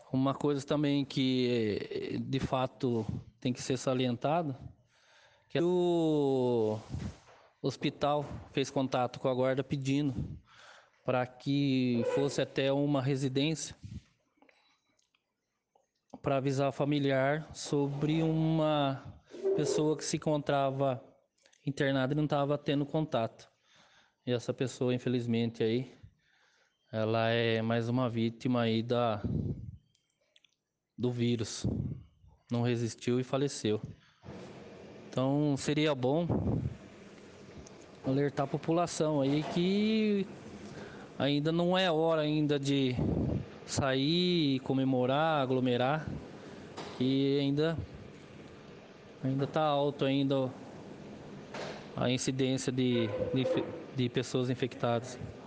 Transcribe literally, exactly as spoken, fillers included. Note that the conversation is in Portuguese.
Uma coisa também que de fato tem que ser salientado, que o hospital fez contato com a guarda pedindo para que fosse até uma residência para avisar o familiar sobre uma pessoa que se encontrava internada e não estava tendo contato. E essa pessoa, infelizmente, aí, ela é mais uma vítima aí da, do vírus. Não resistiu e faleceu. Então seria bom alertar a população aí que ainda não é hora ainda de sair, comemorar, aglomerar, que ainda ainda está alto ainda a incidência de, de, de pessoas infectadas.